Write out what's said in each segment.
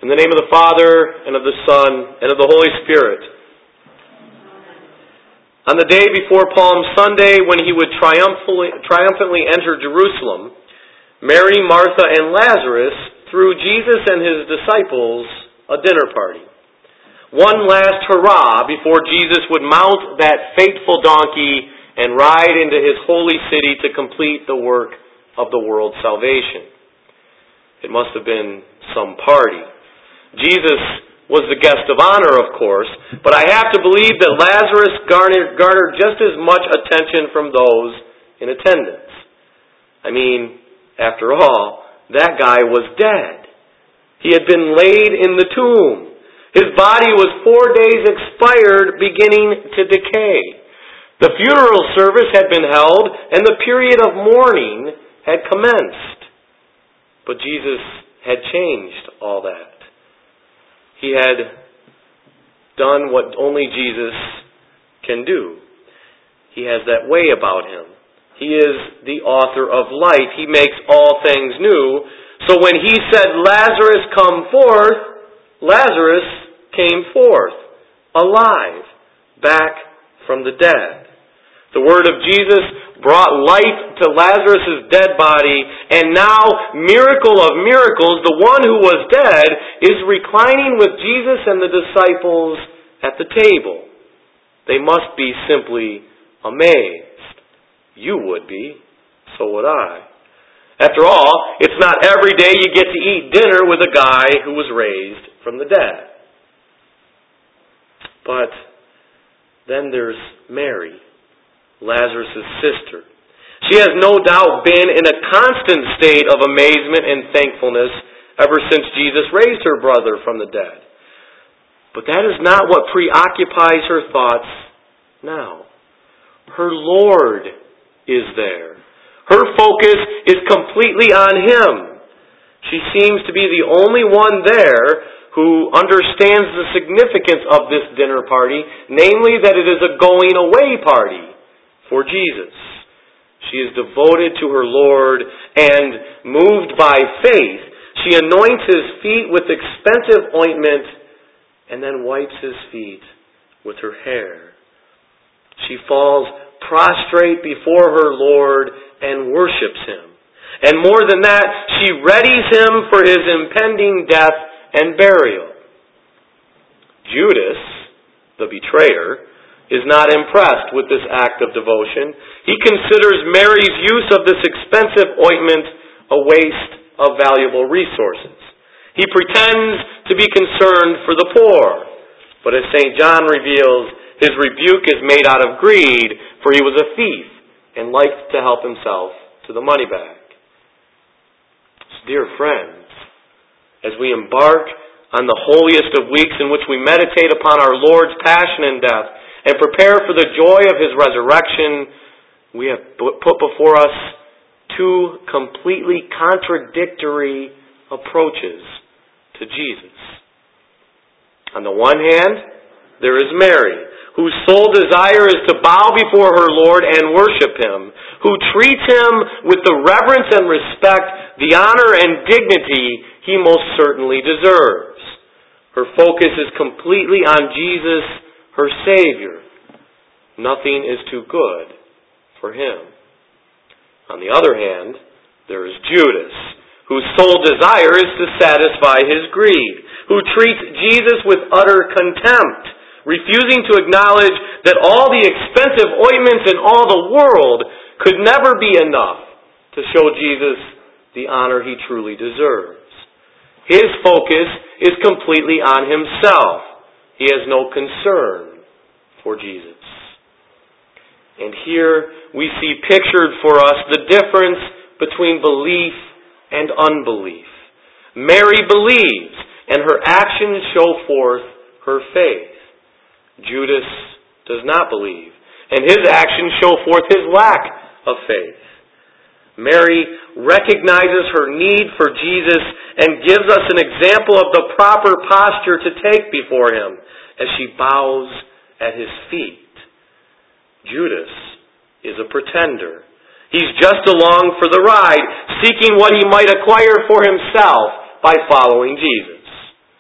In the name of the Father, and of the Son, and of the Holy Spirit. On the day before Palm Sunday, when he would triumphantly enter Jerusalem, Mary, Martha, and Lazarus threw Jesus and his disciples a dinner party. One last hurrah before Jesus would mount that fateful donkey and ride into his holy city to complete the work of the world's salvation. It must have been some party. Jesus was the guest of honor, of course, but I have to believe that Lazarus garnered just as much attention from those in attendance. I mean, after all, that guy was dead. He had been laid in the tomb. His body was 4 days expired, beginning to decay. The funeral service had been held, and the period of mourning had commenced. But Jesus had changed all that. He had done what only Jesus can do. He has that way about him. He is the author of life. He makes all things new. So when he said, "Lazarus, come forth," Lazarus came forth, alive, back from the dead. The word of Jesus brought life to Lazarus' dead body, and now, miracle of miracles, the one who was dead is reclining with Jesus and the disciples at the table. They must be simply amazed. You would be, so would I. After all, it's not every day you get to eat dinner with a guy who was raised from the dead. But then there's Mary, Lazarus' sister. She has no doubt been in a constant state of amazement and thankfulness ever since Jesus raised her brother from the dead. But that is not what preoccupies her thoughts now. Her Lord is there. Her focus is completely on Him. She seems to be the only one there who understands the significance of this dinner party, namely that it is a going away party for Jesus. She is devoted to her Lord, and moved by faith, she anoints His feet with expensive ointment and then wipes His feet with her hair. She falls prostrate before her Lord and worships Him. And more than that, she readies Him for His impending death and burial. Judas, the betrayer, is not impressed with this act of devotion. He considers Mary's use of this expensive ointment a waste of valuable resources. He pretends to be concerned for the poor, but as St. John reveals, his rebuke is made out of greed, for he was a thief and liked to help himself to the money bag. Dear friends, as we embark on the holiest of weeks in which we meditate upon our Lord's passion and death, and prepare for the joy of His resurrection, we have put before us two completely contradictory approaches to Jesus. On the one hand, there is Mary, whose sole desire is to bow before her Lord and worship Him, who treats Him with the reverence and respect, the honor and dignity He most certainly deserves. Her focus is completely on Jesus, her Savior. Nothing is too good for Him. On the other hand, there is Judas, whose sole desire is to satisfy his greed, who treats Jesus with utter contempt, refusing to acknowledge that all the expensive ointments in all the world could never be enough to show Jesus the honor He truly deserves. His focus is completely on himself. He has no concern for Jesus. And here we see pictured for us the difference between belief and unbelief. Mary believes, and her actions show forth her faith. Judas does not believe, and his actions show forth his lack of faith. Mary recognizes her need for Jesus and gives us an example of the proper posture to take before Him as she bows at His feet. Judas is a pretender. He's just along for the ride, seeking what he might acquire for himself by following Jesus.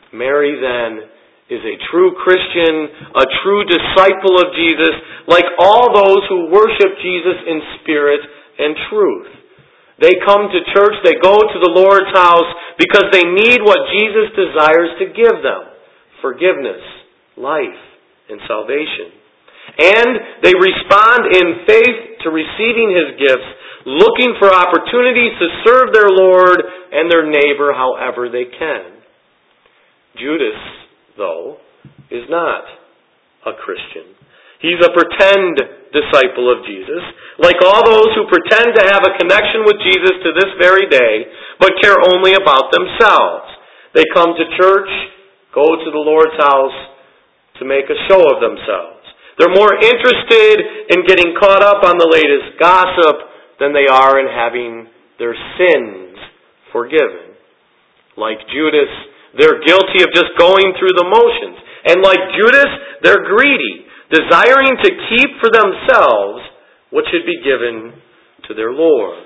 Mary then is a true Christian, a true disciple of Jesus, like all those who worship Jesus in spirit and truth. They come to church, they go to the Lord's house because they need what Jesus desires to give them: forgiveness, life, and salvation. And they respond in faith to receiving His gifts, looking for opportunities to serve their Lord and their neighbor however they can. Judas, though, is not a Christian. He's a pretend disciple of Jesus, like all those who pretend to have a connection with Jesus to this very day, but care only about themselves. They come to church, go to the Lord's house to make a show of themselves. They're more interested in getting caught up on the latest gossip than they are in having their sins forgiven. Like Judas, they're guilty of just going through the motions. And like Judas, they're greedy, desiring to keep for themselves what should be given to their Lord.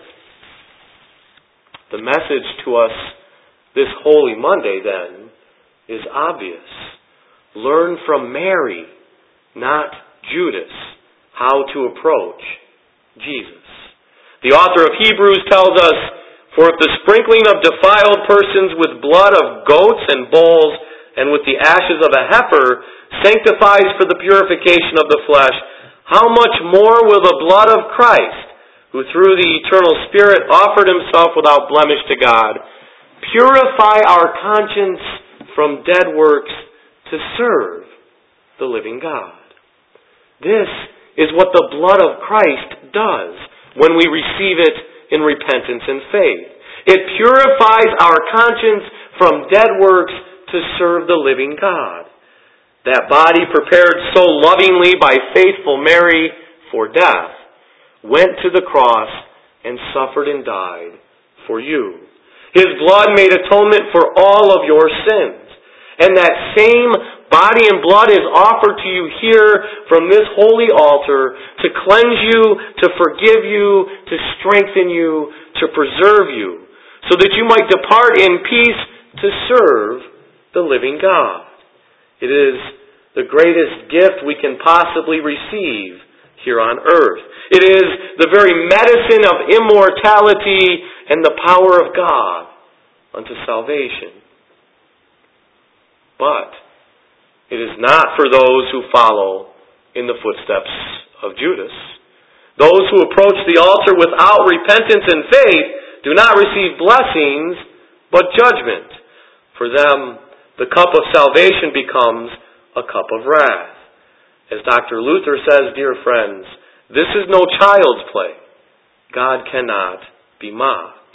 The message to us this Holy Monday, then, is obvious. Learn from Mary, not Judas, how to approach Jesus. The author of Hebrews tells us, "For if the sprinkling of defiled persons with blood of goats and bulls and with the ashes of a heifer sanctifies for the purification of the flesh, how much more will the blood of Christ, who through the eternal Spirit offered Himself without blemish to God, purify our conscience from dead works to serve the living God." This is what the blood of Christ does when we receive it in repentance and faith. It purifies our conscience from dead works to serve the living God. That body prepared so lovingly by faithful Mary for death went to the cross and suffered and died for you. His blood made atonement for all of your sins. And that same body and blood is offered to you here from this holy altar to cleanse you, to forgive you, to strengthen you, to preserve you, so that you might depart in peace to serve the living God. It is the greatest gift we can possibly receive here on earth. It is the very medicine of immortality and the power of God unto salvation. But it is not for those who follow in the footsteps of Judas. Those who approach the altar without repentance and faith do not receive blessings, but judgment. For them, the cup of salvation becomes a cup of wrath. As Dr. Luther says, dear friends, this is no child's play. God cannot be mocked.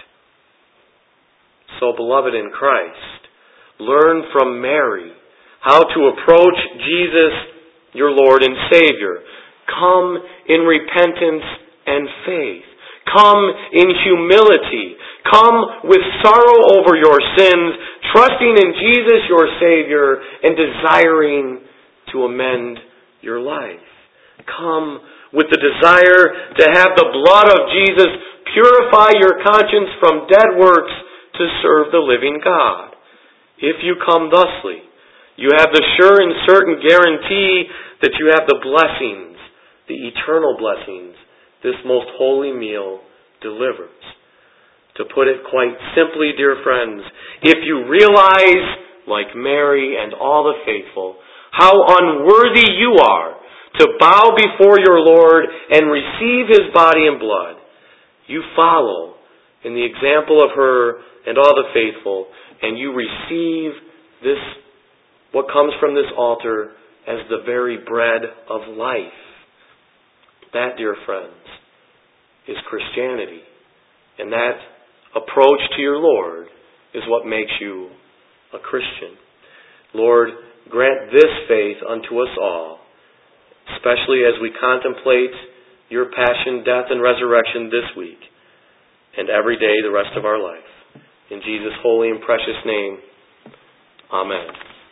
So, beloved in Christ, learn from Mary how to approach Jesus, your Lord and Savior. Come in repentance and faith. Come in humility. Come with sorrow over your sins, trusting in Jesus, your Savior, and desiring to amend your life. Come with the desire to have the blood of Jesus purify your conscience from dead works to serve the living God. If you come thusly, you have the sure and certain guarantee that you have the blessings, the eternal blessings, this most holy meal delivers. To put it quite simply, dear friends, if you realize, like Mary and all the faithful, how unworthy you are to bow before your Lord and receive His body and blood, you follow in the example of her and all the faithful, and you receive this, what comes from this altar, as the very bread of life. That, dear friends, is Christianity. And that approach to your Lord is what makes you a Christian. Lord, grant this faith unto us all, especially as we contemplate your passion, death, and resurrection this week and every day the rest of our life. In Jesus' holy and precious name, amen.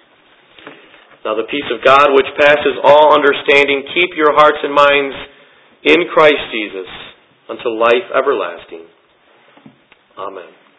Now the peace of God, which passes all understanding, keep your hearts and minds in Christ Jesus until life everlasting. Amen.